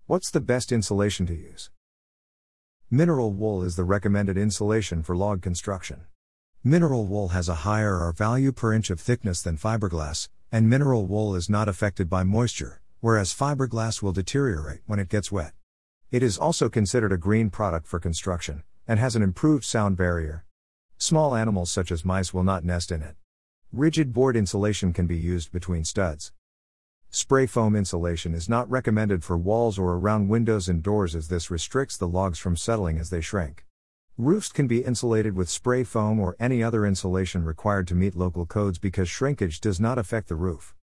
What's the best insulation to use? Mineral wool is the recommended insulation for log construction. Mineral wool has a higher R value per inch of thickness than fiberglass, and mineral wool is not affected by moisture, whereas fiberglass will deteriorate when it gets wet. It is also considered a green product for construction, and has an improved sound barrier. Small animals such as mice will not nest in it. Rigid board insulation can be used between studs. Spray foam insulation is not recommended for walls or around windows and doors, as this restricts the logs from settling as they shrink. Roofs can be insulated with spray foam or any other insulation required to meet local codes because shrinkage does not affect the roof.